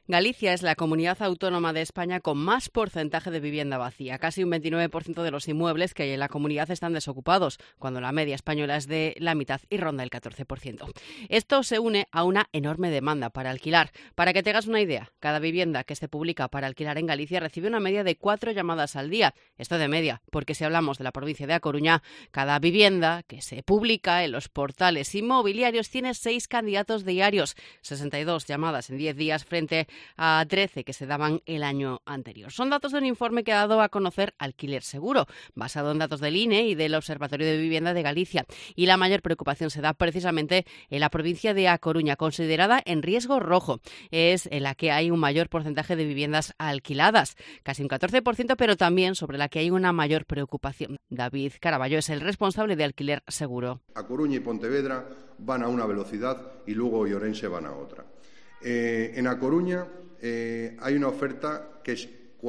Galicia es la comunidad autónoma de España con más porcentaje de vivienda vacía. Casi un 29% de los inmuebles que hay en la comunidad están desocupados, cuando la media española es de la mitad y ronda el 14%. Esto se une a una enorme demanda para alquilar. Para que te hagas una idea, cada vivienda que se publica para alquilar en Galicia recibe una media de 4 llamadas al día. Esto de media, porque si hablamos de la provincia de A Coruña, cada vivienda que se publica en los portales inmobiliarios tiene 6 candidatos diarios, 62 llamadas en 10 días frente a 13 que se daban el año anterior. Son datos de un informe que ha dado a conocer Alquiler Seguro, basado en datos del INE y del Observatorio de Vivienda de Galicia. Y la mayor preocupación se da precisamente en la provincia de A Coruña, considerada en riesgo rojo. Es en la que hay un mayor porcentaje de viviendas alquiladas, casi un 14%, pero también sobre la que hay una mayor preocupación. David Caraballo es el responsable de Alquiler Seguro. A Coruña y Pontevedra van a una velocidad y Lugo y Orense van a otra. En A Coruña hay una oferta que es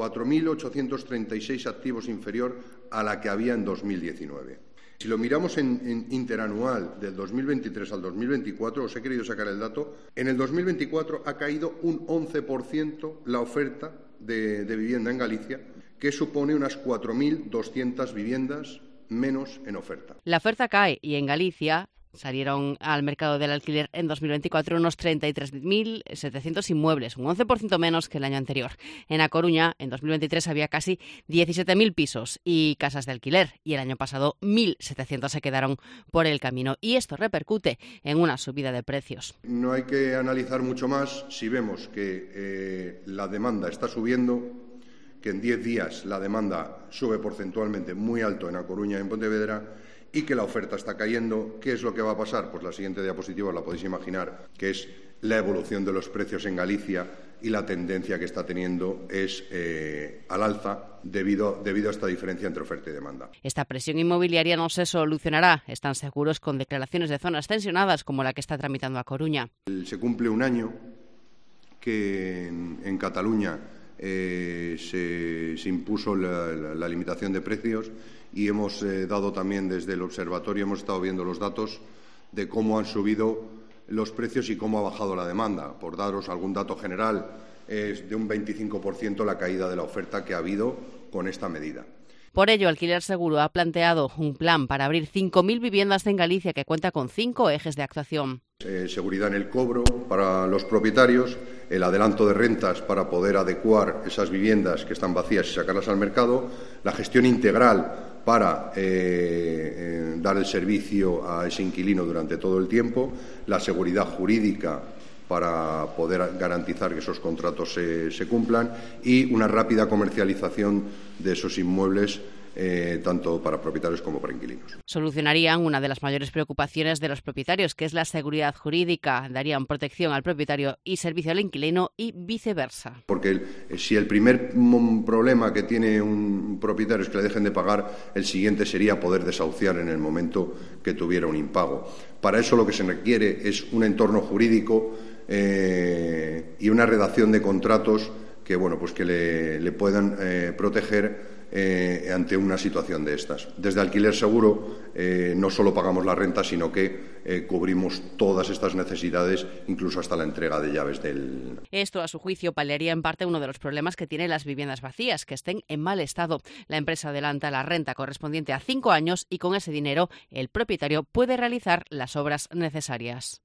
4.836 activos inferior a la que había en 2019. Si lo miramos en interanual del 2023 al 2024, os he querido sacar el dato, en el 2024 ha caído un 11% la oferta de vivienda en Galicia, que supone unas 4.200 viviendas menos en oferta. La oferta cae y en Galicia salieron al mercado del alquiler en 2024 unos 33.700 inmuebles, un 11% menos que el año anterior. En A Coruña, en 2023, había casi 17.000 pisos y casas de alquiler, y el año pasado 1.700 se quedaron por el camino. Y esto repercute en una subida de precios. No hay que analizar mucho más si vemos que la demanda está subiendo, que en 10 días la demanda sube porcentualmente muy alto en A Coruña y en Pontevedra, y que la oferta está cayendo. ¿Qué es lo que va a pasar? Pues la siguiente diapositiva la podéis imaginar, que es la evolución de los precios en Galicia, y la tendencia que está teniendo es al alza debido a esta diferencia entre oferta y demanda. Esta presión inmobiliaria no se solucionará, están seguros, con declaraciones de zonas tensionadas como la que está tramitando A Coruña. Se cumple un año que en Cataluña se impuso la limitación de precios, y hemos dado también desde el observatorio, hemos estado viendo los datos de cómo han subido los precios y cómo ha bajado la demanda. Por daros algún dato general, es de un 25% la caída de la oferta que ha habido con esta medida. Por ello, Alquiler Seguro ha planteado un plan para abrir 5.000 viviendas en Galicia que cuenta con 5 ejes de actuación. Seguridad en el cobro para los propietarios, el adelanto de rentas para poder adecuar esas viviendas que están vacías y sacarlas al mercado, la gestión integral para dar el servicio a ese inquilino durante todo el tiempo, la seguridad jurídica para poder garantizar que esos contratos se cumplan, y una rápida comercialización de esos inmuebles, tanto para propietarios como para inquilinos. Solucionarían una de las mayores preocupaciones de los propietarios, que es la seguridad jurídica. Darían protección al propietario y servicio al inquilino, y viceversa. Porque si el primer problema que tiene un propietario es que le dejen de pagar, el siguiente sería poder desahuciar en el momento que tuviera un impago. Para eso lo que se requiere es un entorno jurídico y una redacción de contratos que, pues que le puedan proteger ante una situación de estas. Desde Alquiler Seguro no solo pagamos la renta, sino que cubrimos todas estas necesidades, incluso hasta la entrega de llaves del... Esto, a su juicio, paliaría en parte uno de los problemas que tienen las viviendas vacías, que estén en mal estado. La empresa adelanta la renta correspondiente a 5 años y con ese dinero el propietario puede realizar las obras necesarias.